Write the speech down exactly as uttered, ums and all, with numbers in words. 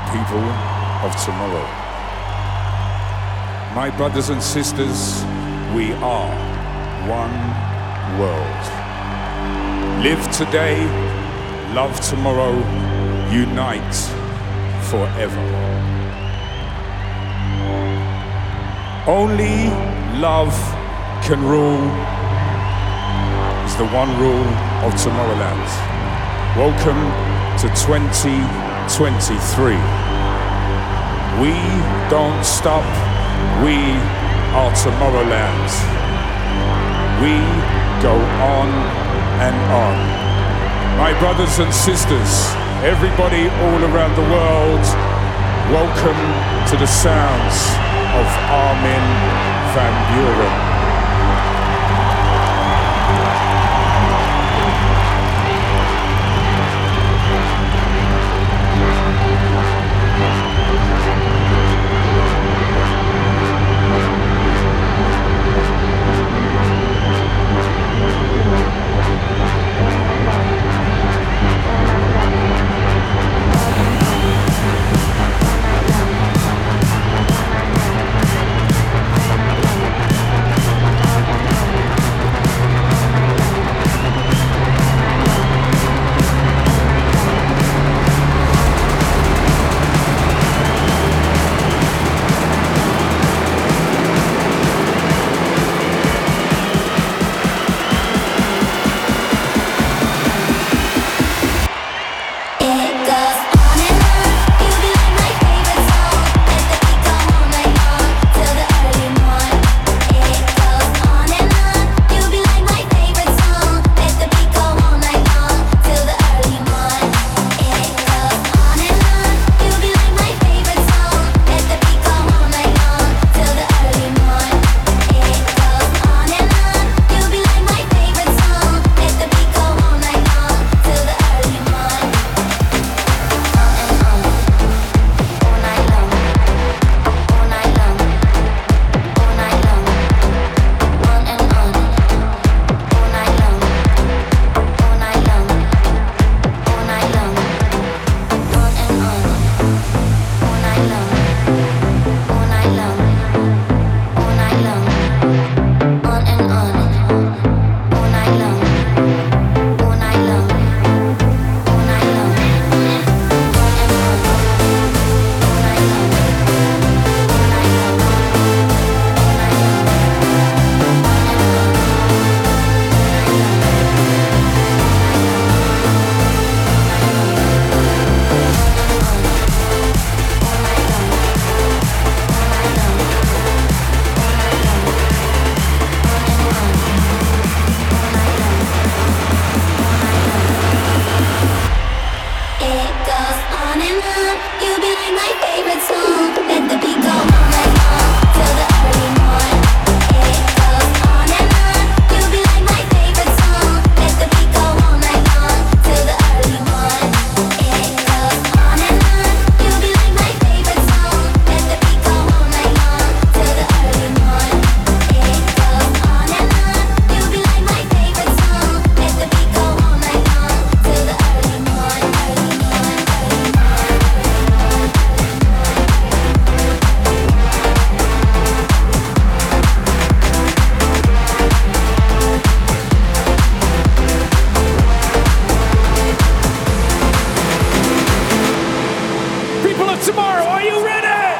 people of tomorrow. My brothers and sisters, we are one world. Live today, love tomorrow, unite forever. Only love can rule is the one rule of Tomorrowland. Welcome to twenty twenty-three. We don't stop, we are Tomorrowland. We go on and on. My brothers and sisters, everybody all around the world, welcome to the sounds of Armin van Buuren. Tomorrow, are you ready?